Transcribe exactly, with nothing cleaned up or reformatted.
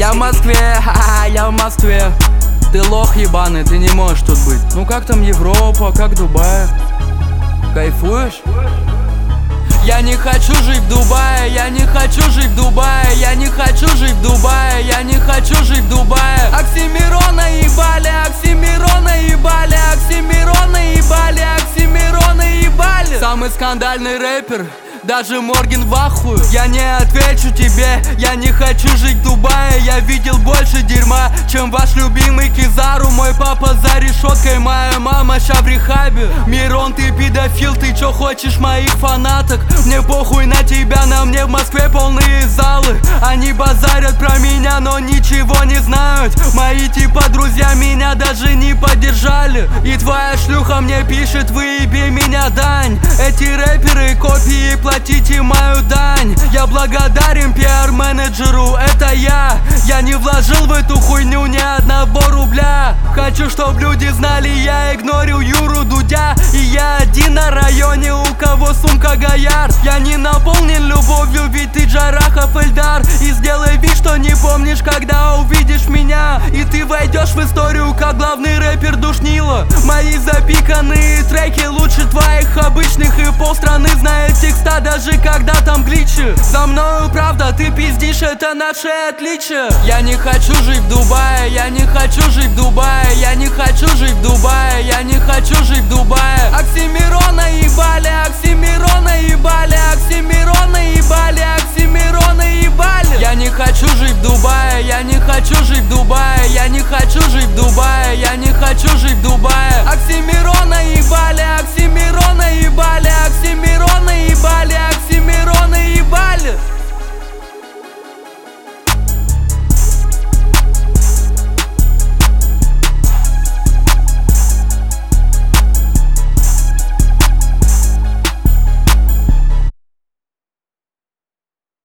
Я в Москве, ха-ха, я в Москве. Ты лох ебаный, ты не можешь тут быть. Ну как там Европа, как Дубай? Кайфуешь? Я не хочу жить в Дубае, я не хочу жить в Дубае, я не хочу жить в Дубае, я не хочу жить в Дубае. Оксимирона ебали, Оксимирона ебали, Оксимирона ебали, Оксимирона ебали. Самый скандальный рэпер, даже Морген в ахуе. Я не отвечу тебе, я не хочу жить в Дубае. Я видел больше дерьма, чем ваш любимый Кизару. Мой папа за решеткой, моя мама ща в рехабе. Мирон, ты педофил, ты чё хочешь моих фанаток? Мне похуй на тебя, на мне в Москве полные залы. Они базарят про меня, но ничего не знают. Мои типа друзья меня даже не поддержали. И твоя шлюха мне пишет: выеби меня, Дань. Эти рэперы копии, платите мою дань. Я благодарен пиар-менеджеру, это я. Я не вложил в эту хуйню ни одного рубля. Хочу, чтоб люди знали, я игнорю Юру Дудя. И я один на районе, у кого сумка Гояр. Я не наполнен любовью, ведь ты Джарахов Эльдар. И сделай вид, что не помнишь, когда увидишь меня. И ты войдешь в историю, как главный рэпер душнило. Мои запиканные треки лучше твоих обычных. И полстраны знает текста, даже когда там гличи. За мною правда, ты пиздишь, это наше отличие. Я не хочу жить в Дубае, я не хочу жить в Дубае, я не хочу жить в Дубае, я не хочу жить в Дубае. Оксимирона ебали, Оксимирона ебали, Оксимирона ебали, Оксимирона ебали. Я не хочу жить в Дубае, я не хочу жить в Дубае, я не хочу жить в Дубае, я не хочу жить в Дубае. Оксимирона